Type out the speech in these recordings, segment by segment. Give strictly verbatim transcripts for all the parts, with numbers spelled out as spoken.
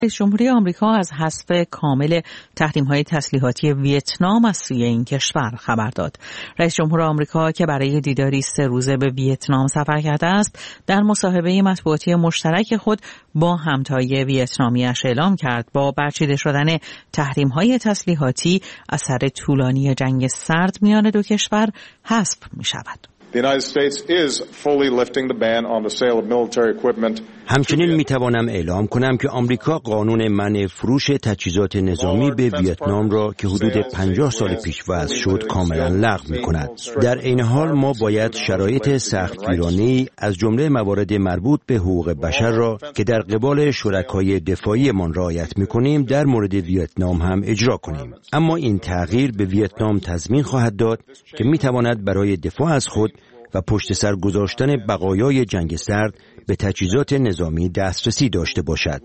رئیس جمهوری آمریکا از حذف کامل تحریم‌های تسلیحاتی ویتنام از سوی این کشور خبر داد. رئیس جمهور آمریکا که برای دیداری سه روزه به ویتنام سفر کرده است، در مصاحبه مطبوعاتی مشترک خود با همتای ویتنامی‌اش اعلام کرد با برچیده شدن تحریم‌های تسلیحاتی اثر طولانی جنگ سرد میان دو کشور حذف می‌شود. The United States is fully lifting the ban on the sale of military equipment. همچنین میتوانم اعلام کنم که آمریکا قانون منع فروش تجهیزات نظامی به ویتنام را که حدود پنجاه سال پیش وضع شد کاملا لغو میکند. در این حال ما باید شرایط سختگیرانه‌ای از جمله موارد مربوط به حقوق بشر را که در قبال شرکای دفاعیمان رعایت میکنیم در مورد ویتنام هم اجرا کنیم. اما این تغییر به ویتنام تضمین خواهد داد که میتواند برای دفاع از خود و پشت سر گذاشتن بقایای جنگ سرد به تجهیزات نظامی دسترسی داشته باشد.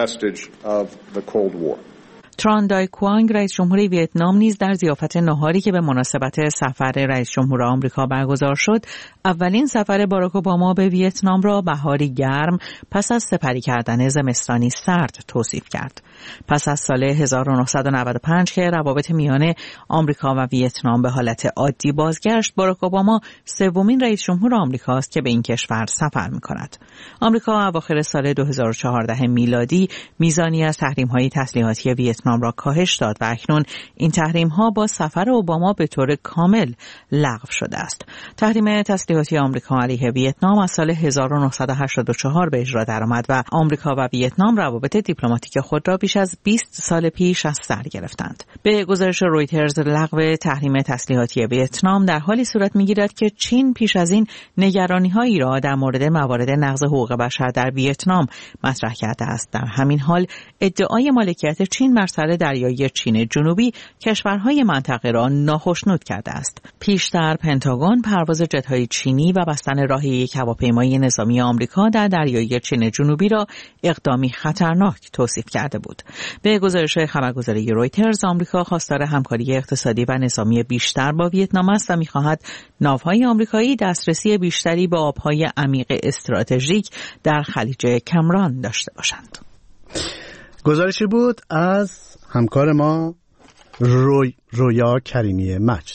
تران دای کوانگ رئیس جمهوری ویتنام نیز در ضیافت ناهاری که به مناسبت سفر رئیس جمهور آمریکا برگزار شد، اولین سفر باراک اوباما به ویتنام را بهاری گرم پس از سپری کردن زمستانی سرد توصیف کرد. پس از سال هزار و نهصد و نود و پنج که روابط میان آمریکا و ویتنام به حالت عادی بازگشت، باراک اوباما سومین رئیس جمهور آمریکا است که به این کشور سفر می‌کند. آمریکا اواخر سال دو هزار و چهارده میلادی میزانی از تحریم‌های تسلیحاتی ویتنام را کاهش داد و اکنون این تحریم‌ها با سفر اوباما به طور کامل لغو شده است. تحریم تسلیحاتی آمریکا علیه ویتنام از سال هزار و نهصد و هشتاد و چهار به اجرا درآمد و آمریکا و ویتنام روابط دیپلماتیک خود را بیش از بیست سال پیش از سر گرفتند. به گزارش رویترز، لغو تحریم تسلیحاتی ویتنام در حالی صورت می‌گیرد که چین پیش از این نگرانی‌هایی را در مورد موارد نقض حقوق بشر در ویتنام مطرح کرده است. در همین حال ادعای مالکیت چین بر سر دریایی چین جنوبی کشورهای منطقه را ناخشنود کرده است. پیشتر پنتاگون پرواز جت‌های چینی و بستن راه یک هواپیمای نظامی آمریکا در دریایی چین جنوبی را اقدامی خطرناک توصیف کرده بود. به گزارش خبرگزاری رویترز، آمریکا خواستار همکاری اقتصادی و نظامی بیشتر با ویتنام است و می‌خواهد ناوهای آمریکایی دسترسی بیشتری به آب‌های عمیق استراتژیک در خلیج کمران داشته باشند. گزارشی بود از همکار ما روی رویا کریمی مجد.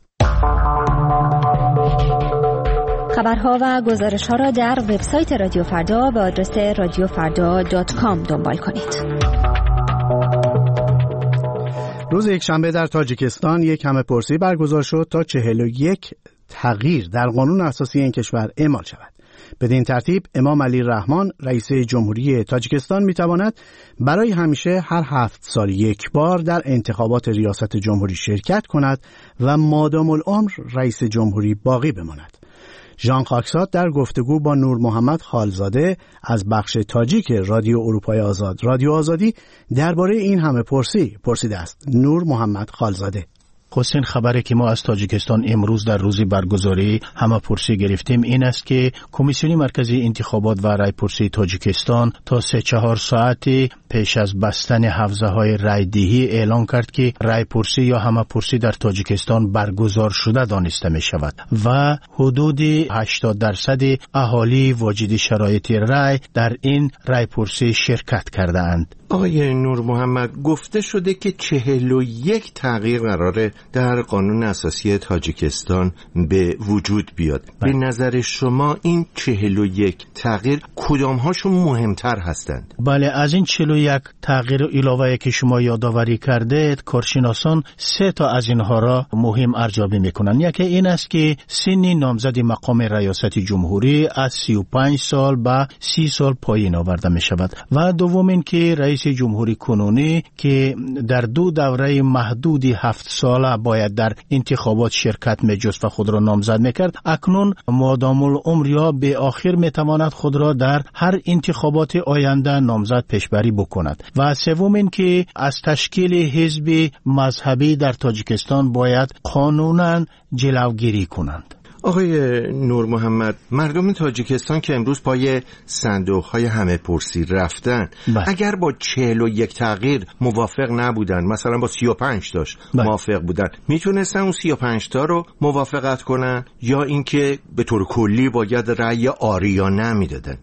خبرها و گزارش‌ها را در وبسایت رادیو فردا به آدرس رادیو فردا دات کام دنبال کنید. روز یکشنبه در تاجیکستان یک همه‌پرسی برگزار شد تا چهل و یک تغییر در قانون اساسی این کشور اعمال شود. بدین ترتیب امام علی رحمان رئیس جمهوری تاجیکستان میتواند برای همیشه هر هفت سال یک بار در انتخابات ریاست جمهوری شرکت کند و مادام العمر رئیس جمهوری باقی بماند. ژان خاکساد در گفتگو با نور محمد خالزاده از بخش تاجیک رادیو اروپای آزاد رادیو آزادی درباره این همه پرسی پرسیده است. نور محمد خالزاده: حسین، خبری که ما از تاجیکستان امروز در روزی برگزاری همه پرسی گرفتیم این است که کمیسیون مرکزی انتخابات و رای پرسی تاجیکستان تا سه چهار ساعت پیش از بستن حوزه های رای دهی اعلان کرد که رای پرسی یا همه پرسی در تاجیکستان برگزار شده دانسته می شود و حدود هشتاد درصد اهالی واجد شرایط رای در این رای پرسی شرکت کرده اند. آقای نور محمد، گفته شده که چهل و یک تغییر قراره در قانون اساسی تاجیکستان به وجود بیاد. بله. به نظر شما این چهل و یک تغییر کدام هاشون مهمتر هستند؟ بله، از این چهل و یک تغییر علاوه که شما یادآوری کردید، کارشناسان سه تا از اینها را مهم ارزیابی میکنند. یکی این است که سن نامزد مقام ریاست جمهوری از سی و پنج سال به سی سال پایین آورده می شود و دوم این که رئیس جمهوری کنونی که در دو دوره محدودی هفت ساله باید در انتخابات شرکت می‌جست و خود را نامزد می‌کرد، اکنون مادام العمر یا به آخر می‌تواند خود را در هر انتخابات آینده نامزد پیشبری بکند و سوم این که از تشکیل حزب مذهبی در تاجیکستان باید قانوناً جلوگیری کنند. آقای نور محمد، مردم تاجیکستان که امروز پای صندوق‌های همه پرسی رفتن، بله. اگر با چهل و یک تغییر موافق نبودن، مثلا با سی و پنج تاش بله. موافق بودن، میتونستن اون سی و پنج تا رو موافقت کنن یا اینکه به طور کلی باید رأی آری یا نه میدادن؟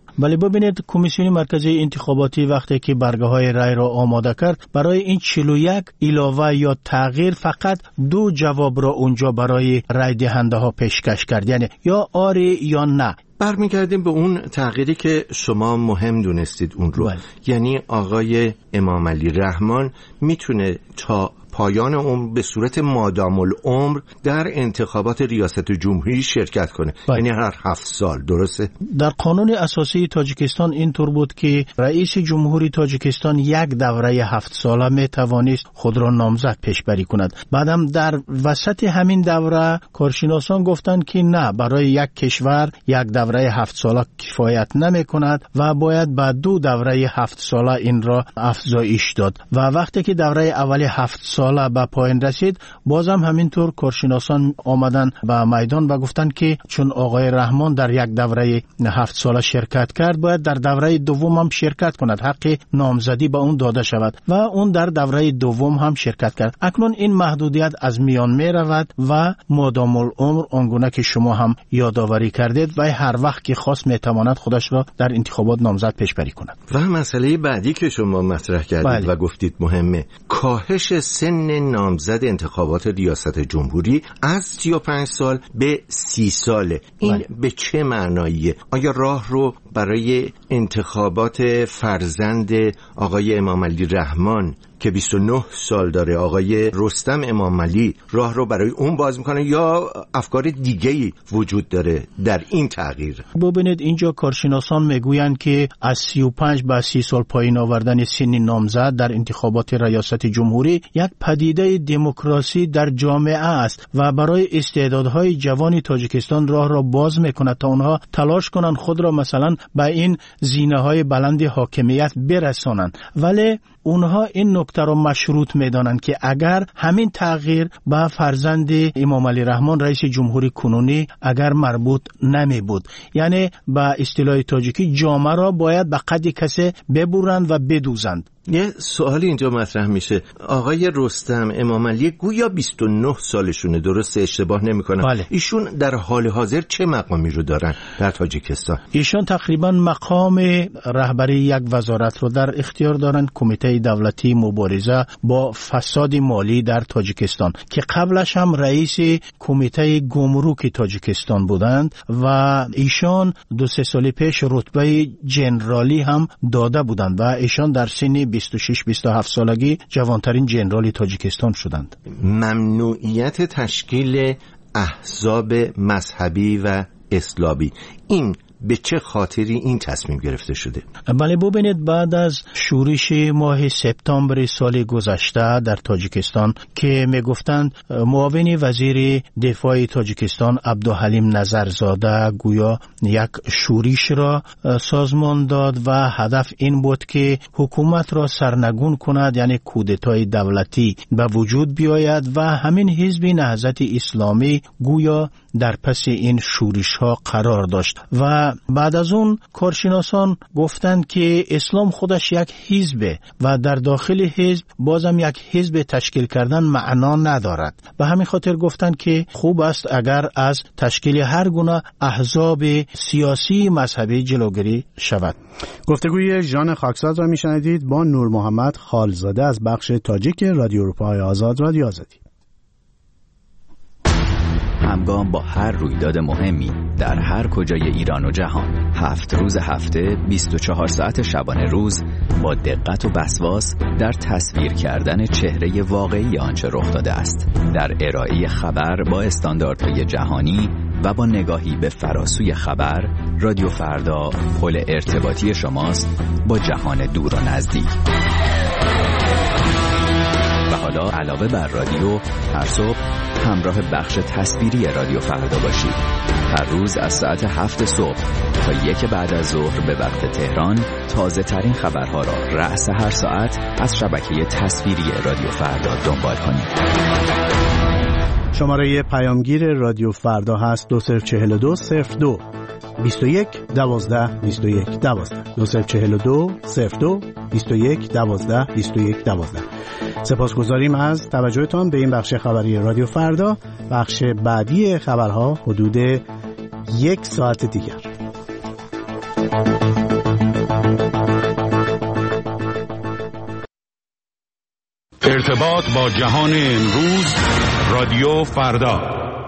ولی ببینید کمیسیون مرکزی انتخاباتی وقتی که برگه های رای را آماده کرد، برای این چهل و یک علاوه یا تغییر فقط دو جواب را اونجا برای رای دهنده ها پیشکش کرد، یعنی یا آری یا نه. برمیگردیم به اون تغییری که شما مهم دونستید اون رو. بله. یعنی آقای امام علی رحمان میتونه تا پایان عمر به صورت مادام العمر در انتخابات ریاست جمهوری شرکت کنه. بله. یعنی هر هفت سال. درسته؟ در قانون اساسی تاجیکستان اینطور بود که رئیس جمهوری تاجیکستان یک دوره هفت ساله می توانست خود را نامزد پیشبری کند. بعدم در وسط همین دوره کارشناسان گفتند که نه، برای یک کشور یک دوره هفت ساله کفایت نمی کند و باید بعد دو دوره هفت ساله این را افزایش داد. و وقتی که دوره اولی هفت ساله به پایان رسید، بازم همینطور کارشناسان آمدن به میدان و گفتند که چون آقای رحمان در یک دوره هفت ساله شرکت کرد، باید در دوره دوم هم شرکت کند، حق نامزدی به اون داده شود و اون در دوره دوم هم شرکت کرد. اکنون این محدودیت از میان می رود و مادام العمر آنگونه که شما هم یادآوری کردید و هر وقت که خواست می تواند خودش را در انتخابات نامزد پیشبری کند. و مسئله بعدی که شما مطرح کردید بله. و گفتید مهمه، کاهش سن نامزد انتخابات ریاست جمهوری از سی و پنج سال به سی ساله. این بله. به چه معناییه؟ آیا راه رو برای انتخابات فرزند آقای امام علی رحمان که بیست و نه سال داره، آقای رستم امام علی، راه رو برای اون باز میکنه یا افکار دیگه‌ای وجود داره در این تغییر؟ ببینید اینجا کارشناسان میگویند که از سی و پنج به سی سال پایین آوردن سن نامزد در انتخابات ریاست جمهوری یک پدیده دموکراسی در جامعه است و برای استعدادهای جوان تاجیکستان راه را باز میکند تا اونها تلاش کنند خود را مثلا به این زینه‌های بلند حاکمیت برسانند. ولی اونها این نکته را مشروط میدانند که اگر همین تغییر به فرزند امام علی رحمان رئیس جمهوری کنونی اگر مربوط نمی بود، یعنی به اصطلاح تاجیکی جامعه را باید به قد کسی ببرند و بدوزند. یه سوالی اینجا مطرح میشه، آقای رستم امام علی گویا بیست و نه سالشونه، درست اشتباه نمی کنم؟ بله. ایشون در حال حاضر چه مقامی رو دارن در تاجیکستان؟ ایشون تقریبا مقام رهبری یک وزارت رو در اختیار دارن، کمیته دولتی مبارزه با فساد مالی در تاجیکستان، که قبلش هم رئیس کمیته گمرک تاجیکستان بودند و ایشان دو سه سال پیش رتبه جنرالی هم داده بودند و ایشان در سن بیست و شش بیست و هفت سالگی جوانترین جنرال تاجیکستان شدند. ممنوعیت تشکیل احزاب مذهبی و اسلامی، این به چه خاطری این تصمیم گرفته شده؟ بله ببینید، بعد از شورش ماه سپتامبر سال گذشته در تاجیکستان که میگفتند معاون وزیر دفاع تاجیکستان عبدالحلیم نظرزاده گویا یک شورش را سازمان داد و هدف این بود که حکومت را سرنگون کند، یعنی کودتای دولتی به وجود بیاید و همین حزب نهضت اسلامی گویا در پس این شورش ها قرار داشت و بعد از اون کارشناسان گفتند که اسلام خودش یک حزبه و در داخل حزب بازم یک حزب تشکیل کردن معنا ندارد. به همین خاطر گفتند که خوب است اگر از تشکیل هر گونه احزاب سیاسی مذهبی جلوگیری شود. گفتگوی ژان خاکساد را میشنیدید با نور محمد خالزاده از بخش تاجیک رادیو اروپای آزاد، رادیو آزادی. همگام با هر رویداد مهمی در هر کجای ایران و جهان، هفت روز هفته، بیست و چهار ساعت شبانه روز، با دقت و وسواس در تصویر کردن چهره واقعی آنچه رخ داده است، در ارائه خبر با استانداردهای جهانی و با نگاهی به فراسوی خبر، رادیو فردا پل ارتباطی شماست با جهان دور و نزدیک. و حالا علاوه بر رادیو، هر صبح همراه بخش تصویری رادیو فردا باشید. هر روز از ساعت هفت صبح تا یک بعد از ظهر به وقت تهران، تازه ترین خبرها را رأس هر ساعت از شبکه تصویری رادیو فردا دنبال کنید. شماره پیامگیر رادیو فردا هست دو صفر چهل و دو صفر دو بیست و یک دوازده بیست و یک دوازده دو صفر چهل و دو صفر دو بیست و یک دوازده بیست و یک دوازده. سپاسگزاریم از توجهتان به این بخش خبری رادیو فردا. بخش بعدی خبرها حدود یک ساعت دیگر. ارتباط با جهان امروز، رادیو فردا.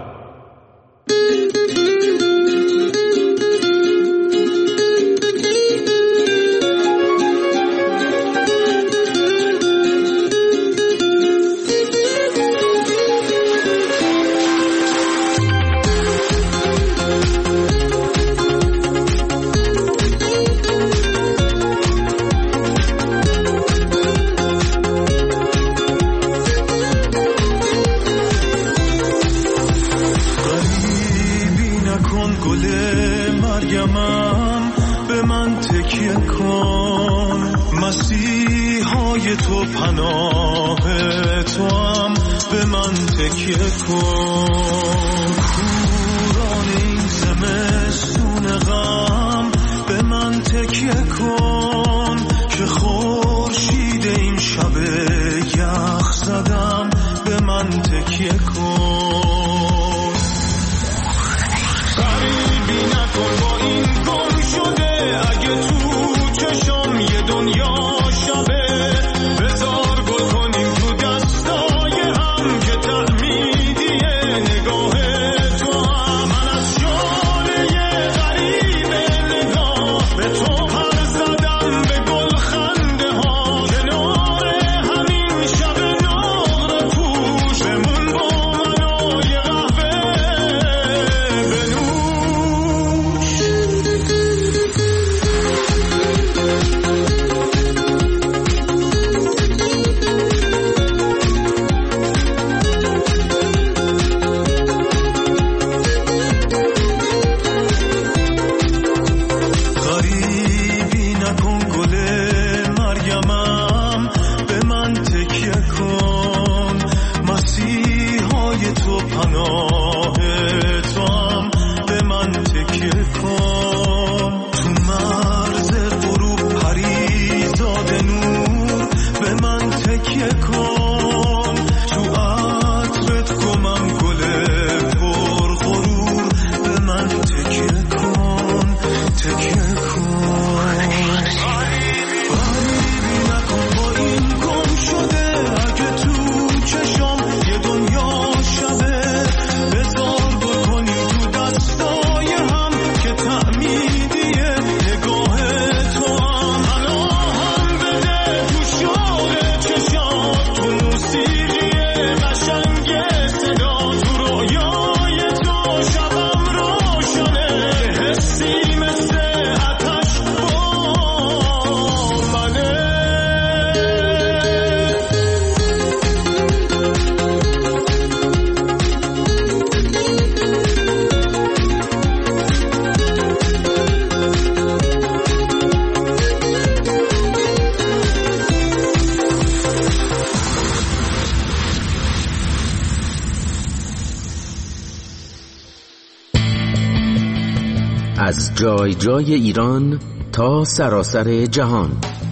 از جای جای ایران تا سراسر جهان،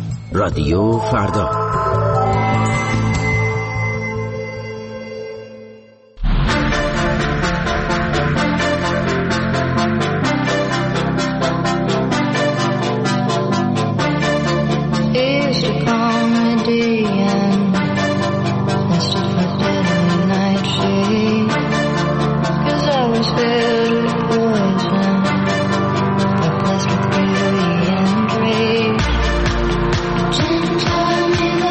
رادیو فردا. Tell me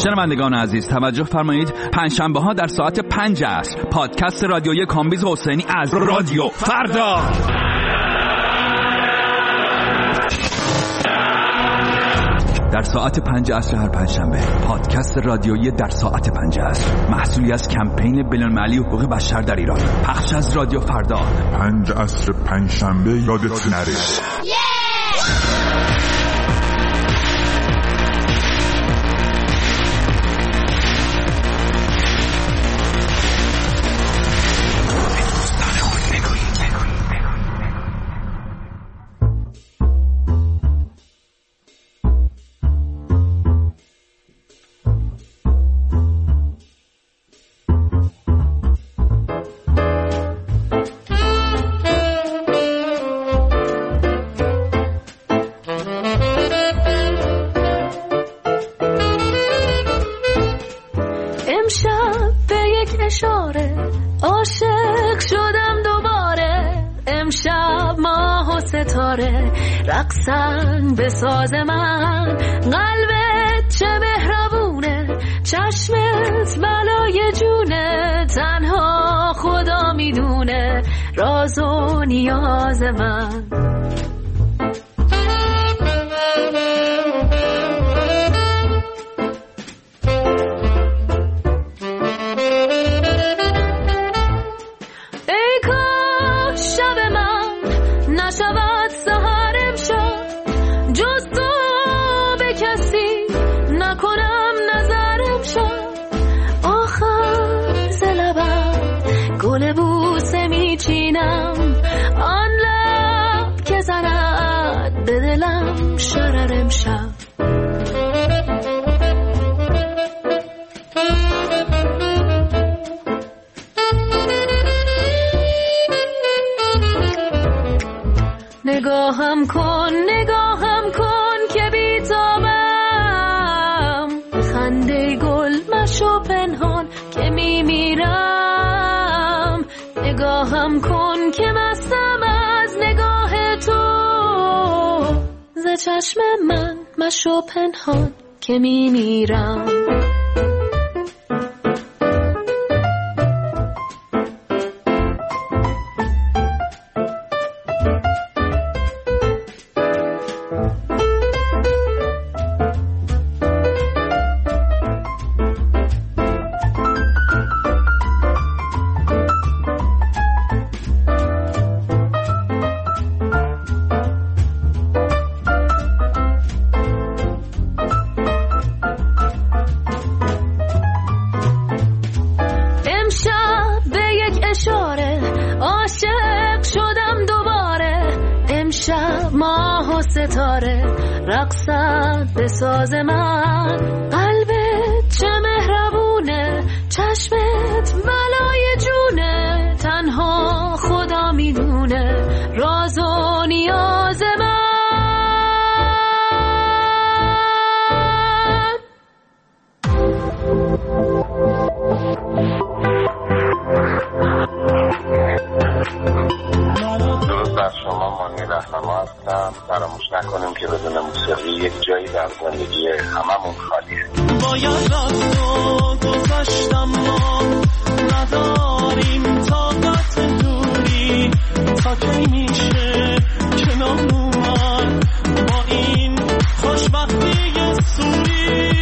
شنوندگان عزیز توجه فرمایید، پنجشنبه ها در ساعت پنج عصر پادکست رادیویی کامبیز حسینی از رادیو فردا. در ساعت پنج عصر هر پنجشنبه پادکست رادیویی در ساعت پنج عصر، محصولی از کمپین بین‌المللی حقوق بشر در ایران، پخش از رادیو فردا. پنج عصر پنجشنبه یادت نره. رقصن به ساز من، قلبت چه مهربونه، چشمت بلای جونه، تنها خدا میدونه راز و نیاز من. ای کاش شب من نشود سحر امشب، جز تو به کسی نکنم نظرم شد. آخر ز لبم گل بوسه میچینم، آن لب که زند به دلم شرر امشب. نگاهم کن نگاهم کن که بیتابم، خنده گل مشو پنهان که میمیرم. نگاهم کن که مستم از نگاه تو، ز چشم من مشو پنهان که میمیرم. رقصت به ساز من، قلبت چه مهربونه، چشمت بلای جونه، تنها خدا میدونه راز و نیاز من. درود بر شما، مانی رهنما هستم. فراموش نکنیم که بدون موسیقی یک جایی در زندگی هممون خالیه. باید رفت و گذشتم، ما نداریم طاقت دوری، تا کی میشه کنار اومد با این خوشبختی سوری.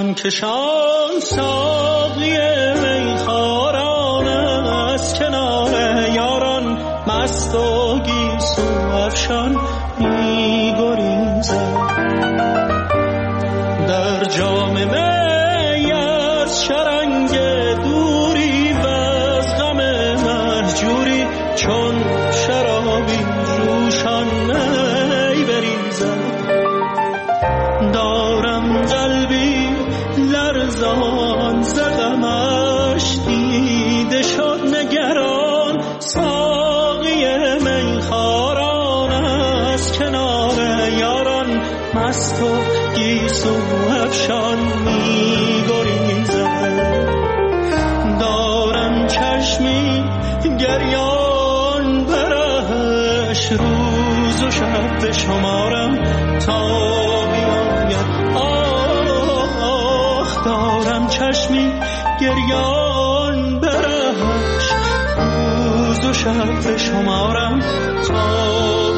جان کشان ساقی میخواران از کنار یاران مست و گیسو افشان می گریزد در جام می از شرنگ دوری و از غم مهجوری چون شرابی جوشان می بریزد دارم قلبی لرزان ز غمش دیده شد نگران ساقی میخواران از کنار یاران مست و گیسو افشان می گریزد دارم چشمی گریان برش روز و شب به شمارم تا بیاید آخ دارم چشمی گریان برش روز و شب به شمارم تا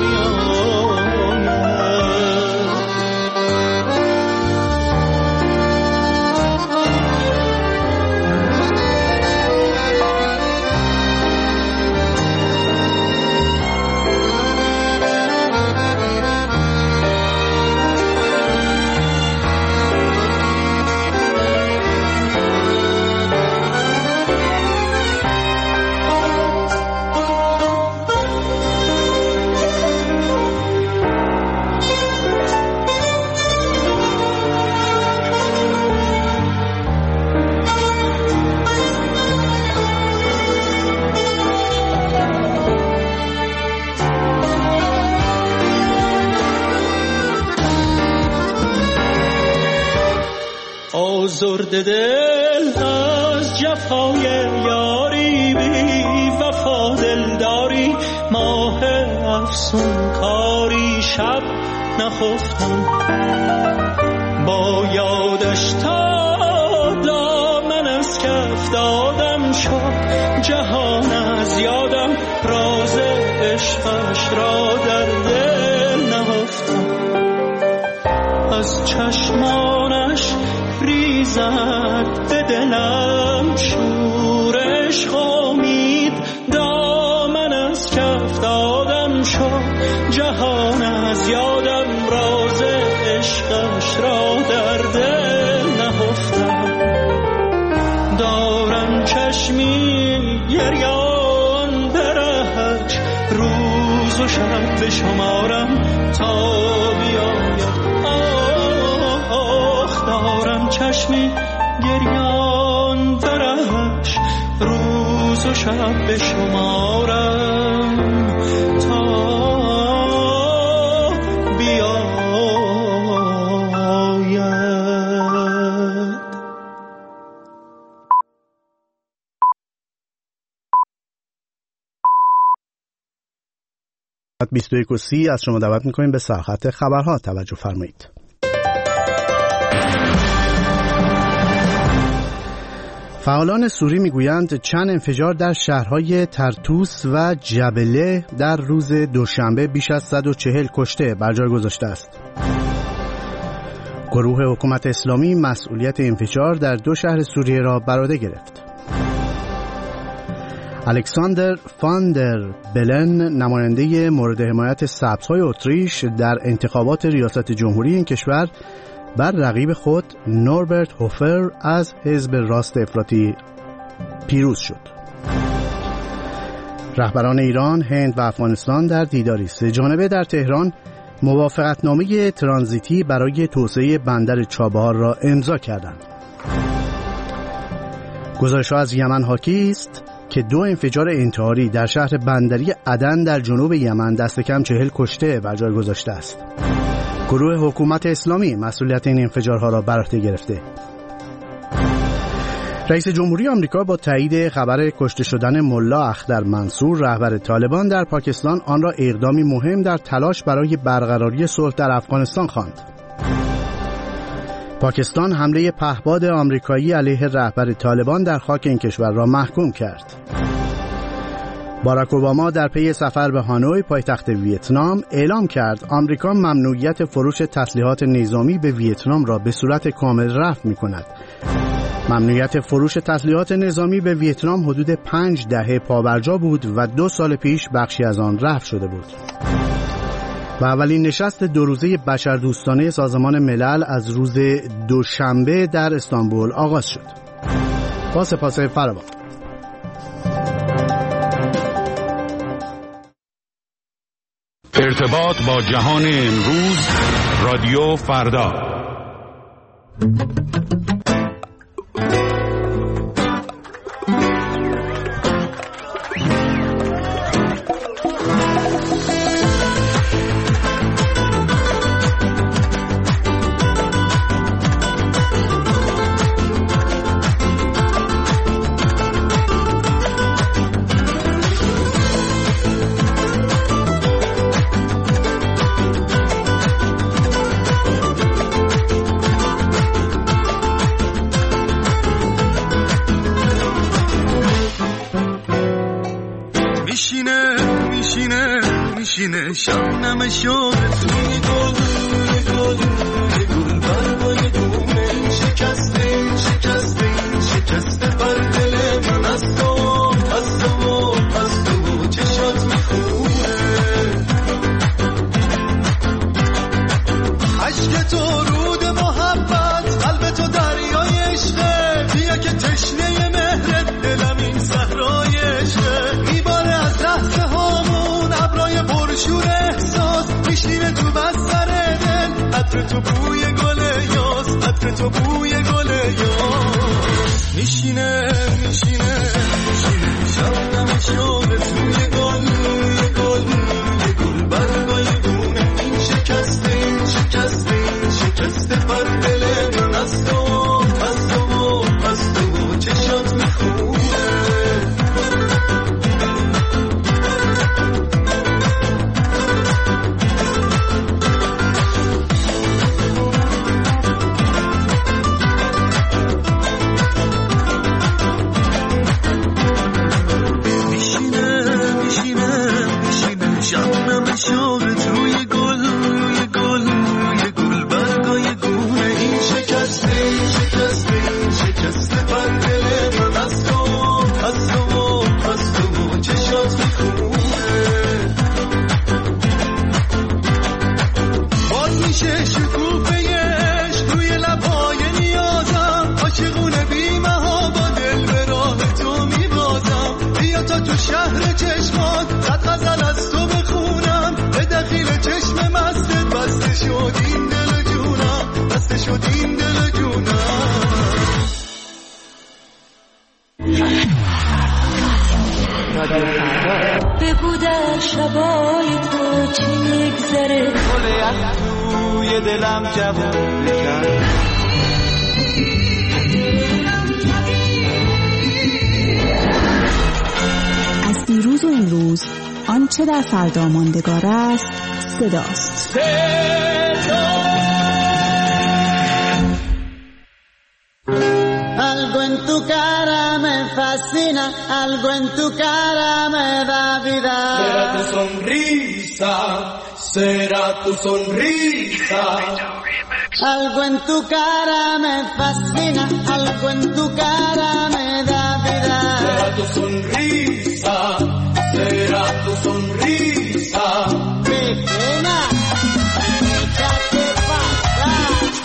آزرده دل از جفای یاری بی وفا دلداری ماه افسون کاری شب نخفتم با یادش تا دامن از کف دادم شد جهان از یادم راز عشقش را در دل نهفتم از چشمانش ریزد به دلم شور عشق امید دامن از کف دادم شد جهان از یادم راز عشقش را در دل نهفتم دارم چشمی گریان برهج روز و شب به شمارم تا بیاید دارم چشمی گریان درش روز و شب به شمارم تا بیاید بیست و یک و سی از شما دعوت میکنیم به سرخط خبرها توجه فرمایید. فعالان سوری میگویند چند انفجار در شهرهای ترتوس و جبله در روز دوشنبه بیش از صد و چهل کشته بر جای گذاشته است. گروه حکومت اسلامی مسئولیت انفجار در دو شهر سوریه را بر عهده گرفت. الکساندر فان در بلن نماینده مورد حمایت سبزهای اتریش در انتخابات ریاست جمهوری این کشور بر رقیب خود نوربرت هوفر از حزب راست افراطی پیروز شد. رهبران ایران، هند و افغانستان در دیداری سه جانبه در تهران موافقتنامه ترانزیتی برای توسعه بندر چابهار را امضا کردند. گزارش‌ها از یمن حاکی است که دو انفجار انتحاری در شهر بندری عدن در جنوب یمن دست کم چهل کشته بر جای گذاشته است. گروه حکومت اسلامی مسئولیت این انفجارها را بر عهده گرفته. رئیس جمهوری آمریکا با تایید خبر کشته شدن ملا اختر منصور رهبر طالبان در پاکستان آن را اقدامی مهم در تلاش برای برقراری صلح در افغانستان خواند. پاکستان حمله پهپاد آمریکایی علیه رهبر طالبان در خاک این کشور را محکوم کرد. باراک اوباما در پی سفر به هانوی پایتخت ویتنام اعلام کرد آمریکا ممنوعیت فروش تسلیحات نظامی به ویتنام را به صورت کامل رفع می‌کند. ممنوعیت فروش تسلیحات نظامی به ویتنام حدود پنج دهه پابرجا بود و دو سال پیش بخشی از آن رفع شده بود. و اولین نشست دو روزه بشردوستانه سازمان ملل از روز دوشنبه در استانبول آغاز شد. با سپاس فراوان. ارتباط با جهان امروز، رادیو فردا. شبنم شد توی گل گل گل برگای دومه این شکسته این شکسته این شکسته بر دل من از تو از تو از تو چشات میخونه عشق تو رود محبت قلب تو دریای عشقه بیا که تشنه مهرت دلم این صحرای عشقه میباره از لحظه هامون ابرای پرشور احساس میشینه تو بستر دل عطر تو بوی گل یاس عطر تو بوی گل یاس میشینه میشینه میشینه شبنم شده توی گل گل گل برگای دونه این شکسته این شکسته این شکسته بر دل من از تو از تو از تو چشات میخونه شهر چشمان صد غزل از تو بخونم به دخیل چشم مستت بسته شد این دل جونم بسته شد این دل جونم بگو در شبای تو چی میگذره گل از توی دلم جواب بکن دیروز و امروز آنچه در فردا ماندگار است صداست. Algo en tu cara me fascina, algo en tu cara me da vida. Será tu sonrisa, será tu sonrisa. Algo en tu cara me fascina, algo en tu cara me da vida. Será tu sonrisa, será tu sonrisa. Pequeña, échate pa' acá.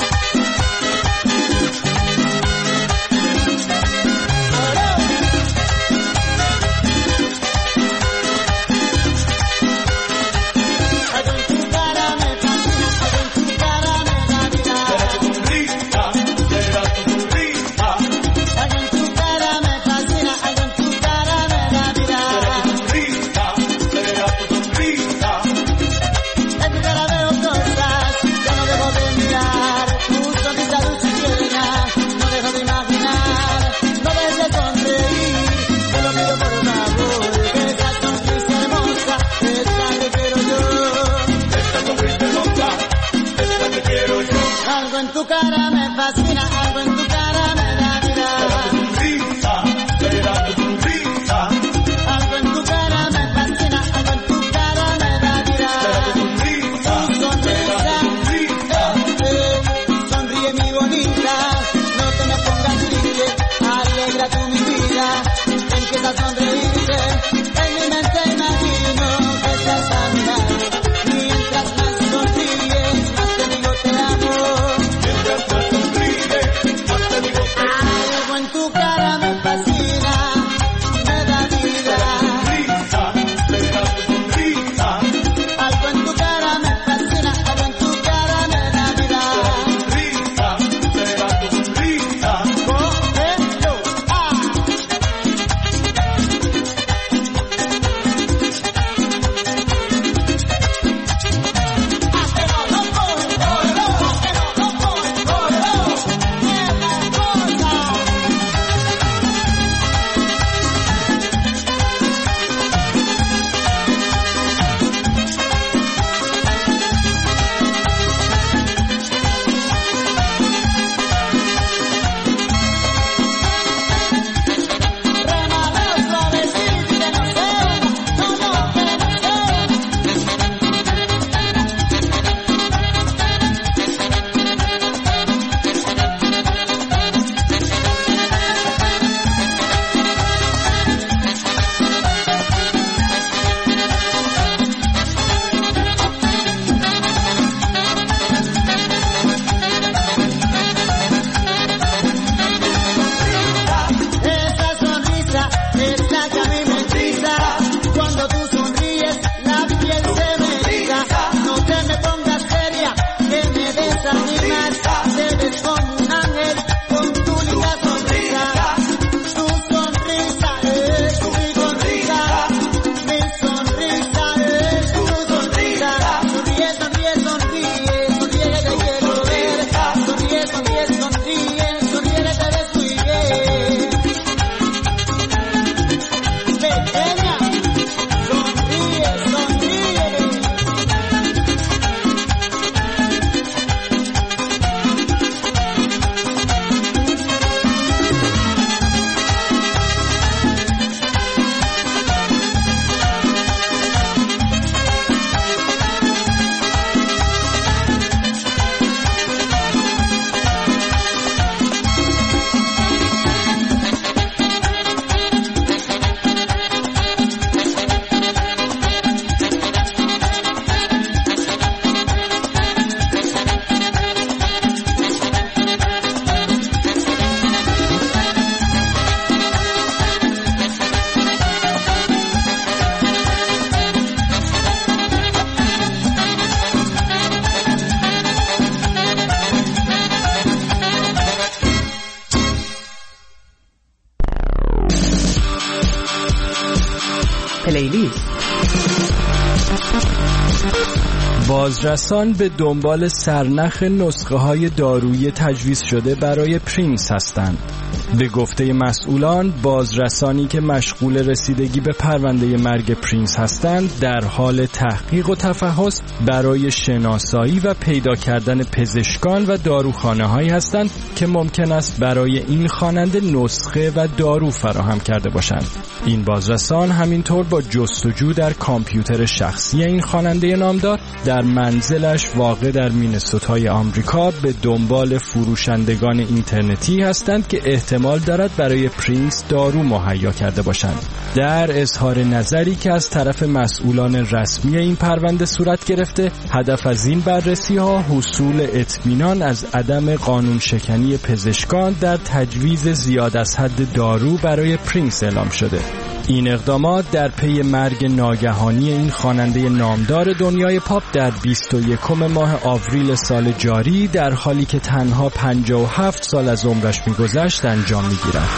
Algo en tu cara me fascina, algo en tu cara me da vida. Será tu sonrisa, será tu sonrisa. Algo en tu cara me خیلی است. بازرسان به دنبال سرنخ نسخه های دارویی تجویز شده برای پرینس هستند. به گفته مسئولان، بازرسانی که مشغول رسیدگی به پرونده مرگ پرینس هستند در حال تحقیق و تفحص برای شناسایی و پیدا کردن پزشکان و داروخانه هایی هستند که ممکن است برای این خواننده نسخه و دارو فراهم کرده باشند. این بازرسان همینطور با جستجو در کامپیوتر شخصی این خواننده نامدار در منزلش واقع در مینسوتای آمریکا به دنبال فروشندگان اینترنتی هستند که احتمال دارد برای پرینس دارو مهیا کرده باشند. در اظهار نظری که از طرف مسئولان رسمی این پرونده صورت گرفته، هدف از این بررسی ها حصول اطمینان از عدم قانون شکنی پزشکان در تجویز زیاد از حد دارو برای پرینس اعلام شده. این اقدامات در پی مرگ ناگهانی این خواننده نامدار دنیای پاپ در بیست و یکم ماه آوریل سال جاری در حالی که تنها پنجاه و هفت سال از عمرش می‌گذشت انجام می‌گیرد.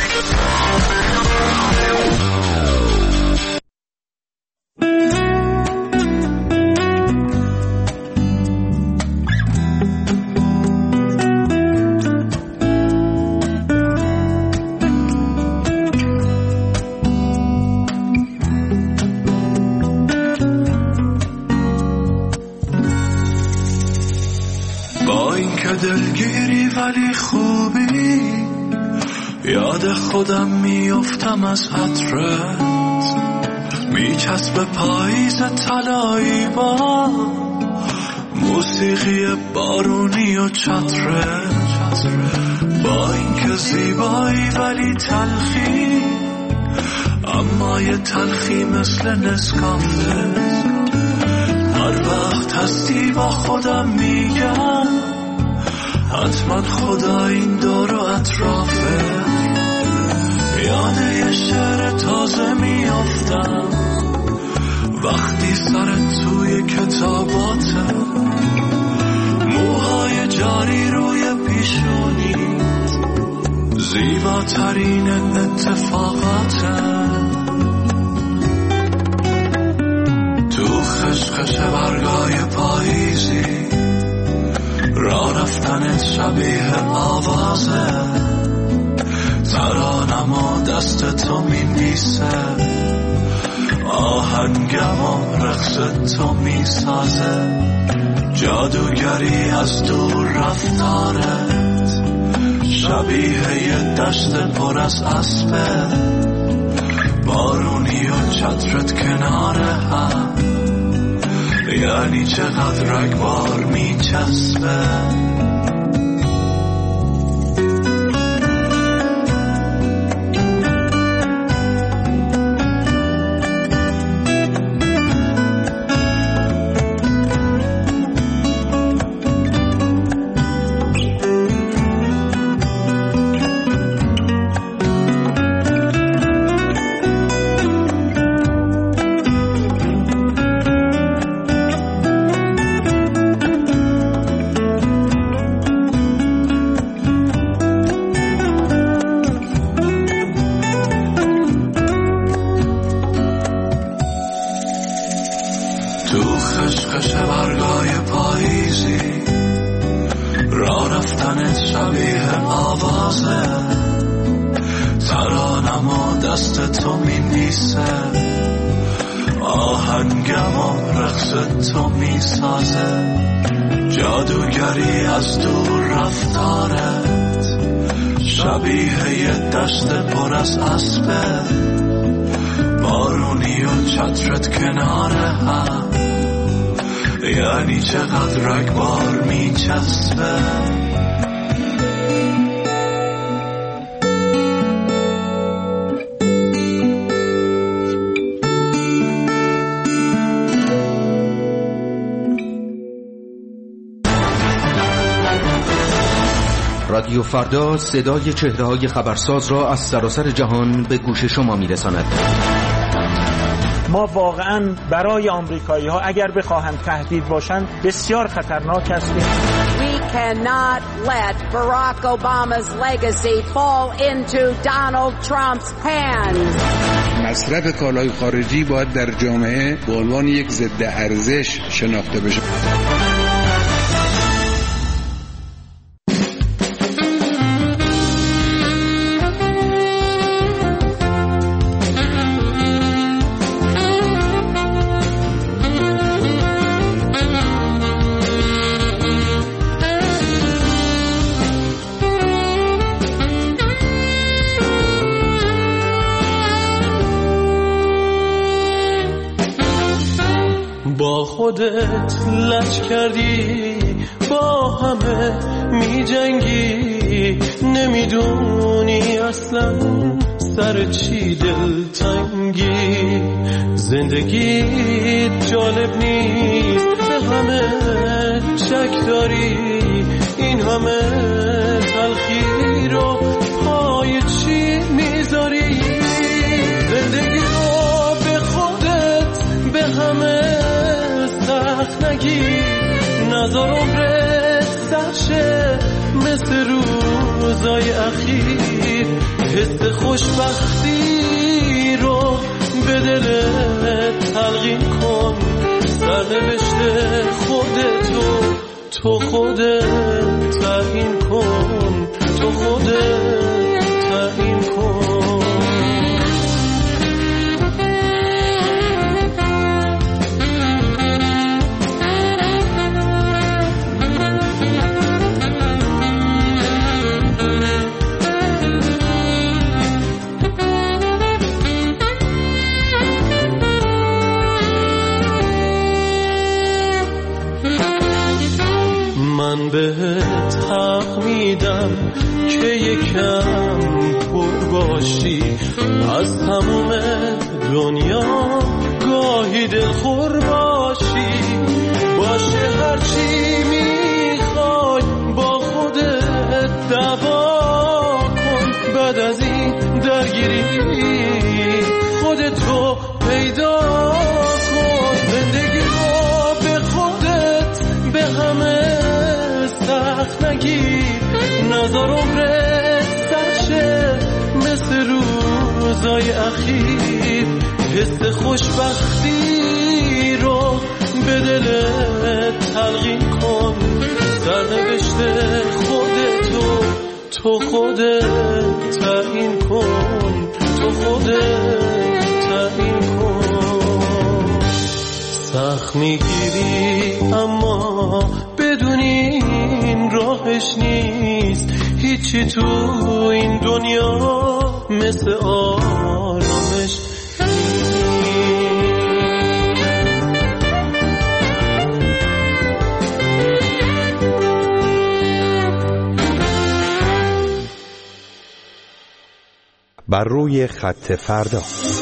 دلگیری ولی خوبی، یاد خودم میافتم از عطرت، میچسب پاییز طلایی با موسیقی بارونی و چترت. با اینکه زیبایی ولی تلخی، اما یه تلخی مثل نسکافه. هر وقت هستی با خودم میگم حتما خدا این دور و اطرافه. یاد یه شعر تازه میافتم وقتی سرت توی کتاباته، موهای جاری روی پیشونی، زیباترین اتفاقاته. تو خشخش برگای پاییزی، راه رفتنت شبیه آوازه، ترانم و دست تو می نیسه، آهنگم و رقص تو می سازه. جادوگری از دور رفتارت، شبیه یه دشت پر از اسبه، بارونی و چترت کنار هم، یعنی چقدر رگبار می چسبه. جادوگری از دور رفتارت، شبیه یه دشت پر از اسبه، بارونی و چترت کنار هم، یعنی چقدر رگبار می چسبه. رادیو فردا صدای چهره‌های خبرساز را از سراسر جهان به گوش شما می‌رساند. ما واقعاً برای آمریکایی‌ها اگر بخواهند تهدید باشند بسیار خطرناک هستیم. We cannot let Barack Obama's legacy fall into Donald Trump's hands. مصرف کالای خارجی باید در جامعه به عنوان یک ضد ارزش شناخته بشه. خودت لج کردی با همه می جنگی نمیدونی اصلا سر چی دل تنگی زندگی جالب نیست به همه شک داری این همه تلخی رو پای چی میذاری زندگی رو به خودت به همه سخت نگیر نظر عمرت سرشه مثل روزای اخیر حس خوشبختی رو به دلت تلقین کن سرنوشت خودتو تو خودت تعیین کن تو خودت تعیین کن من بهت حق میدم که یکم پر باشی از تموم دنیا گاهی دلخور باشی باشه هرچی میخوای با خودت دعوا کن بعد از این درگیری خودتو پیدا کن زندگی رو به خودت به همه سخت نگیر نظر عمرت سرشه مثل روزای اخیر حس خوشبختی رو به دلت تلقین کن سرنوشت خودتو تو خودت تعیین کن تو خودت تعیین کن سخت میگیری اما بدونی این راهش نیست هیچی تو این دنیا مثل آرامش بر روی خط فردا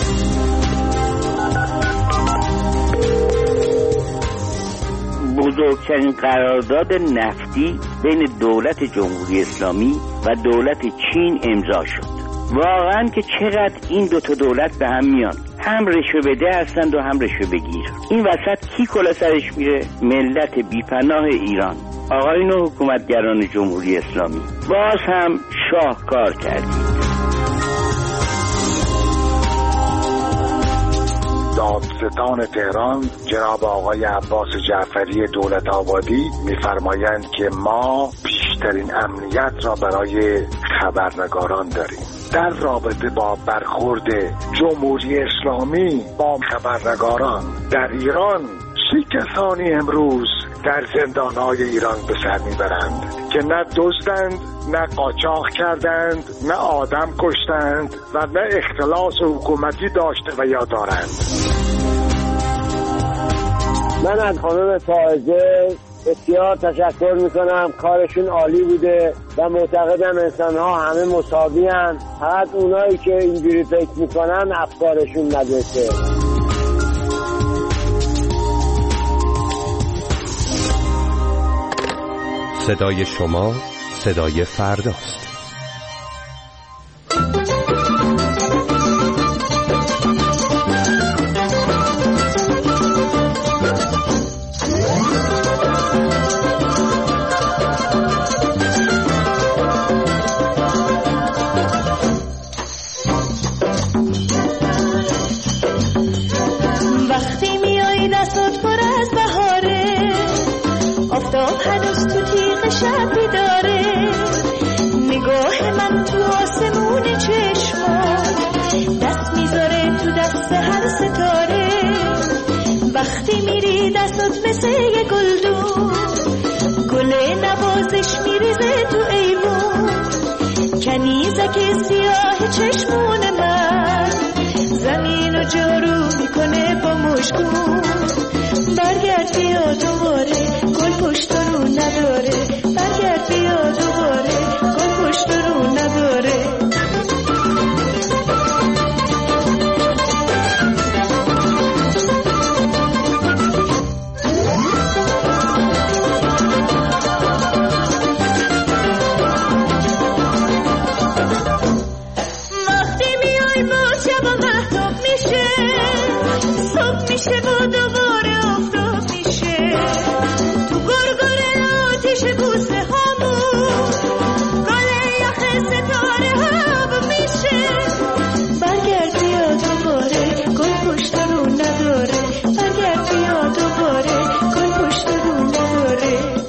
بزرگترین قرارداد نفتی بین دولت جمهوری اسلامی و دولت چین امضا شد. واقعا که چقدر این دوتا دولت به هم میان، هم رشوه بده هستند و هم رشوه بگیر. این وسط کی کلا سرش میره؟ ملت بیپناه ایران. آقایون و حکومتگران جمهوری اسلامی، باز هم شاهکار کردید. دادستان تهران جناب آقای عباس جعفری دولت آبادی می‌فرمایند که ما بیشترین امنیت را برای خبرنگاران داریم. در رابطه با برخورد جمهوری اسلامی با خبرنگاران در ایران، چه کسانی امروز در زندان‌های ایران به سر میبرند که نه دزدند، نه قاچاق کردند، نه آدم کشتند و نه اختلاس حکومتی داشته و یا دارند. من از خانم فائزه بسیار تشکر میکنم، کارشون عالی بوده و معتقدم انسان ها همه مساوی هم، فقط اونایی که اینجوری فکر میکنن افکارشون ندرسه. صدای شما صدای فرداست. میری دستات مثل یه گلدون، گل نوازش میریزه تو ایوون، کنیزک سیاه چشمون من زمین و جارو میکنه با مشکون. برگرد بیا دوباره گل پشت رو نداره، برگرد بیا دوباره گل پشت رو نداره. میشه و دوباره آفتاب میشه تو گرگره آتیش بوسه هامون، گل یخ ستاره هاب میشه. برگرد بیا دوباره گل پشت رو نداره، برگرد بیا دوباره گل پشت رو نداره.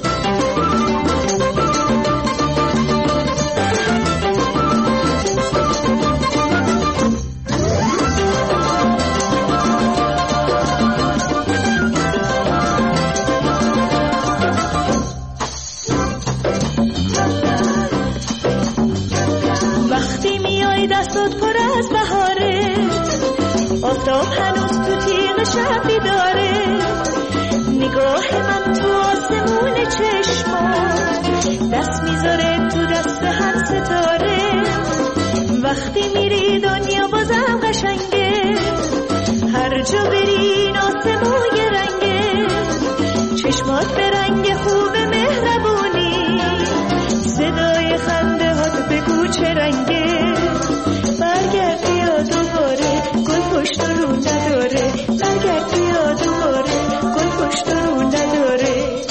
دستات پر از بهاره، آفتاب هنوز تو تیغ شب بیداره، نگاه من تو آسمون چشمات دست میذاره تو دست هر ستاره. وقتی میری دنیا بازم قشنگه، هر جا بری این آسمون یه رنگه، چشمات به رنگ خوب مهربونی، صدای خنده هات بگو چه رنگه. برگرد بیا دوباره گل پشت رو نداره، برگرد بیا دوباره گل پشت رو نداره.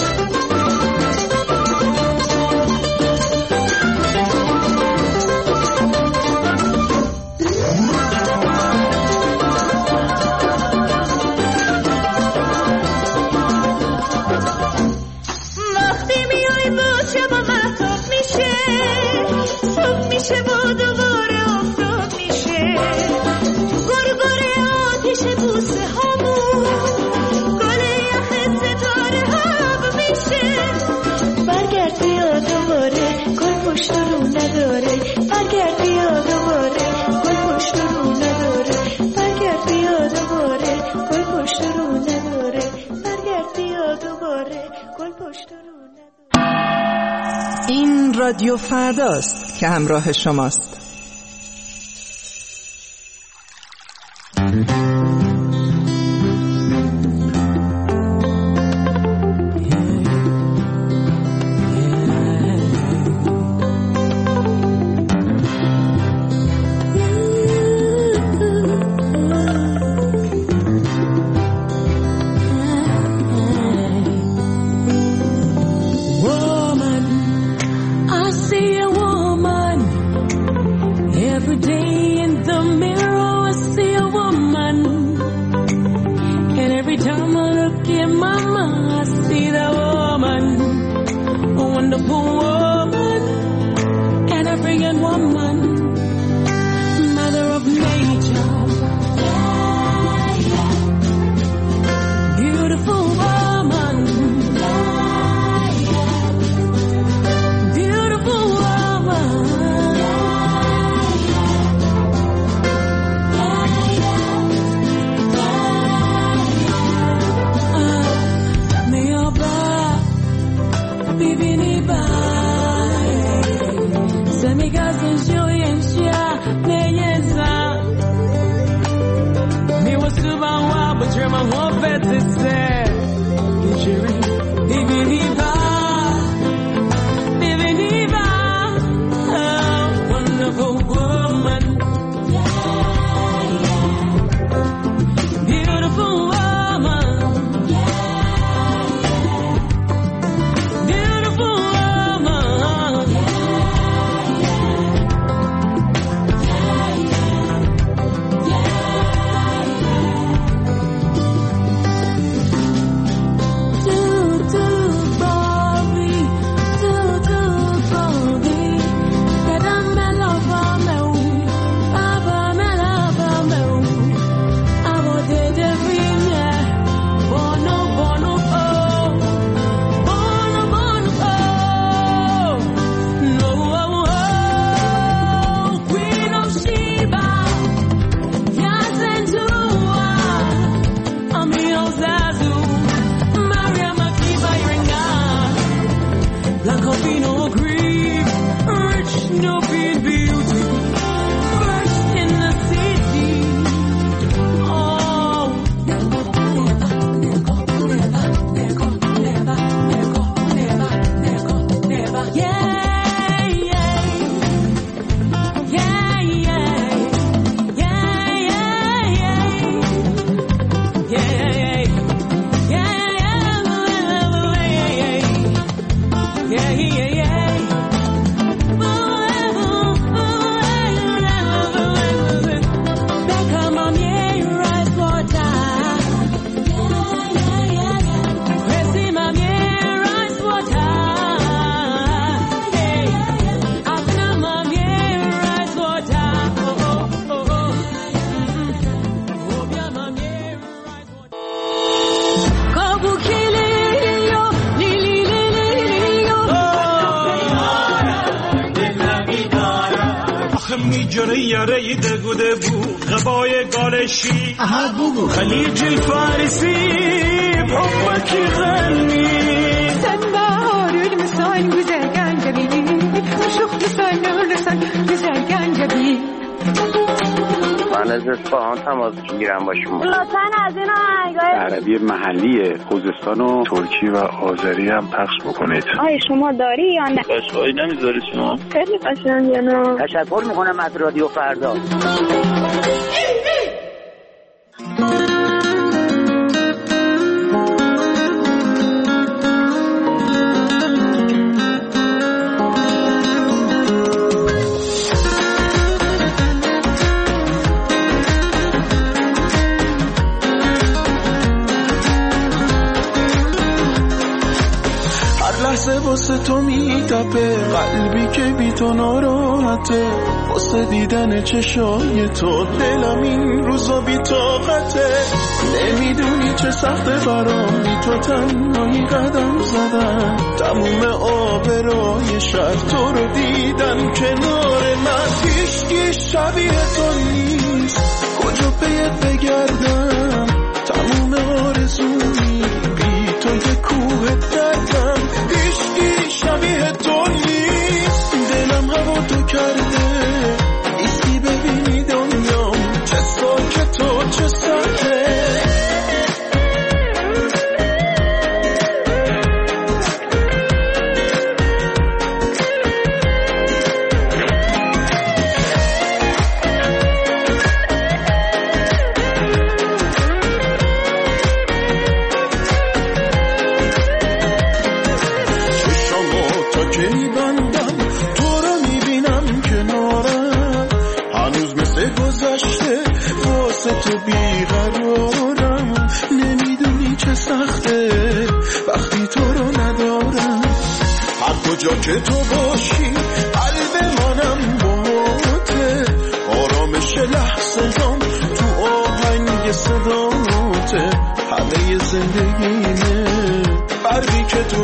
وقتی میای با شب و مهتاب میشه، صبح میشه و دوباره آفتاب میشه، گرگره آتیش بوسه هامون، گل یخ ستاره هاب میشه. برگرد بیا دوباره گل پشت رو نداره، برگرد بیا دوباره گل پشت رو نداره، برگرد بیا دوباره گل پشت رو نداره، برگرد بیا دوباره گل پشت رو نداره. این رادیو فرداست که همراه شماست. میجره یاره دگوده بو غبای گالشی اها بوگو خلیج الفارسی بحبك غني سنبار المسان güzel جبين شوخ لسان لسان güzel جبين من از اصفهان تماس میگیرم با شما. لطفاً از این آهنگای عربی محلی خوزستان و ترکی و آذری هم پخش بکنید. آیا شما داری یا نه؟ قشقایی نمیذاری شما؟ خیلی قشنگه نه. تشکر میکنم از رادیو فردا. واسه تو میتپه قلبی که بی تو ناراحته واسه دیدن چشای تو دلم این روزا بی طاقته نمیدونی چه سخته برام بی تو تنهایی قدم زدن تموم آبرای شهر تو رو دیدن کنار من هیچکی شبیه تو نیست کجا پیت بگردم تموم آرزومی بی تو یه کوه دردم هیچکی شبیه تو نیست دلم هوا تو کرده ایستی ببینی دنیام چه ساکت تو چه سرده تو بیقرارم نمیدونی چه سخته وقتی تو رو ندارم هر کجا که تو باشی قلب منم باته آرامش لحظه هم تو آهنگ صداته همه زندگیمه برقی که تو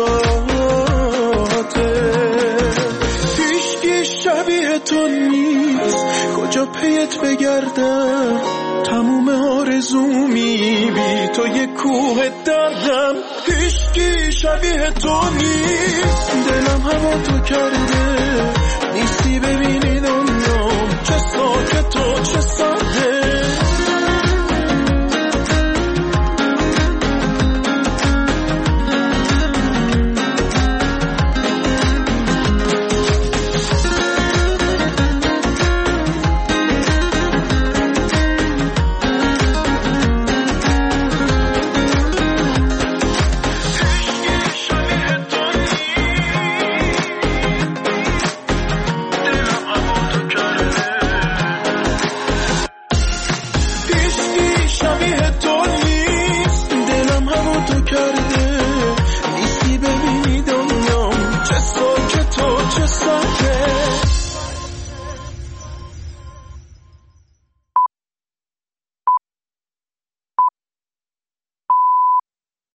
نگاهته هیچکی شبیه تو نیست کجا پیت بگردم تموم آرزومی بی تو یه کوه دردم هیچکی شبیه تو نیست دلم هوا تو کرده نیستی ببینی دنیام چه ساکت تو چه ساده شبیه تو نیست دلم همو تو کرده